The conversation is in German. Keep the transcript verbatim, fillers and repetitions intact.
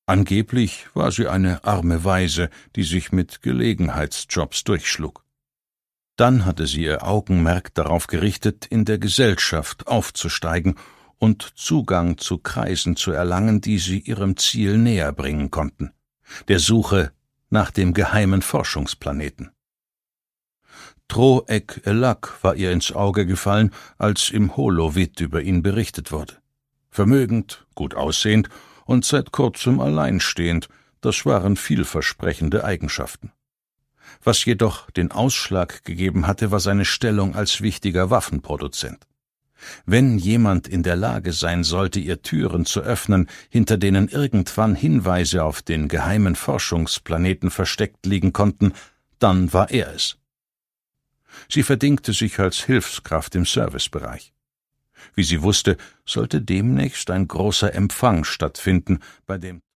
Angeblich war sie eine arme Waise, die sich mit Gelegenheitsjobs durchschlug. Dann hatte sie ihr Augenmerk darauf gerichtet, in der Gesellschaft aufzusteigen und Zugang zu Kreisen zu erlangen, die sie ihrem Ziel näher bringen konnten, der Suche nach dem geheimen Forschungsplaneten. Tro'Ek-Elak war ihr ins Auge gefallen, als im Holowid über ihn berichtet wurde. Vermögend, gut aussehend und seit kurzem alleinstehend, das waren vielversprechende Eigenschaften. Was jedoch den Ausschlag gegeben hatte, war seine Stellung als wichtiger Waffenproduzent. Wenn jemand in der Lage sein sollte, ihr Türen zu öffnen, hinter denen irgendwann Hinweise auf den geheimen Forschungsplaneten versteckt liegen konnten, dann war er es. Sie verdingte sich als Hilfskraft im Servicebereich. Wie sie wusste, sollte demnächst ein großer Empfang stattfinden, bei dem